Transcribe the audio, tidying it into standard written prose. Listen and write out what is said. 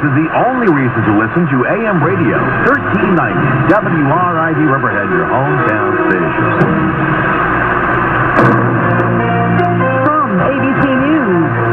is the only reason to listen to AM Radio 1390 WRID Riverhead, your hometown station. From ABC News.